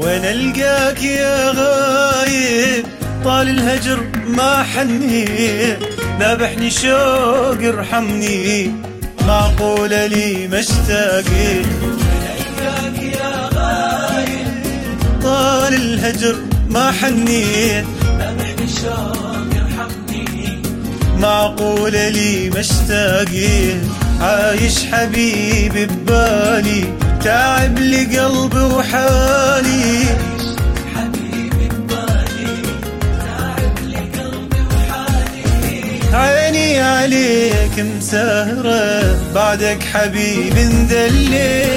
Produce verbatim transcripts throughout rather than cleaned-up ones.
وين القاك يا غايب؟ طال الهجر ما حني، ذابحني شوق ارحمني، معقولة لي مشتاقين. وين القاك يا غايب؟ طال الهجر ما حنيت، ذابحني شوق ارحمني، معقولة لي مشتاقين. عايش حبيبي ببالي، تعب لي قلبي وحالي. حبيبي ببالي، تعب لي قلبي وحالي. عيني عليك مسهرة، بعدك حبيبي انذليت.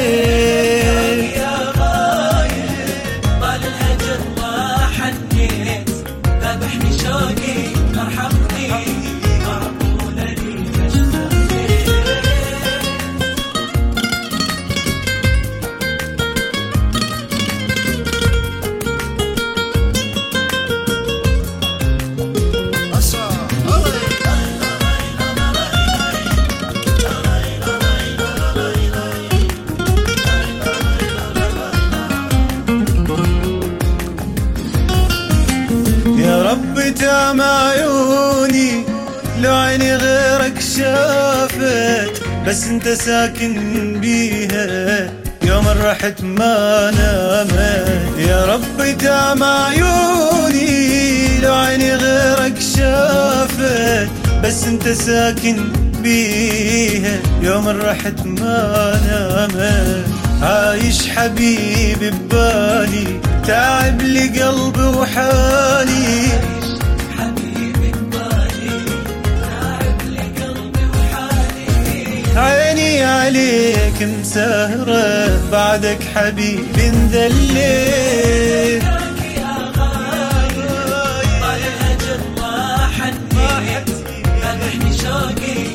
يا غايب طال الهجر ما حنيت، ذابحني شوقي ارحمني، معقولة لي مشتاقين. تعم عيوني لو عيني غيرك شافت، بس انت ساكن بيها يوم رحت ما نامت. يا رب تعم عيوني لو عيني غيرك شافت، بس انت ساكن بيها يوم رحت ما نامت. عايش حبيبي ببالي، تعب لي قلبي وحالي. حبيبي ببالي، تعب لي قلبي وحالي. عيني عليك مسهرة، بعدك حبيبي انذليت. يا غايب طال الهجر ما حنيت، ذابحني شوقي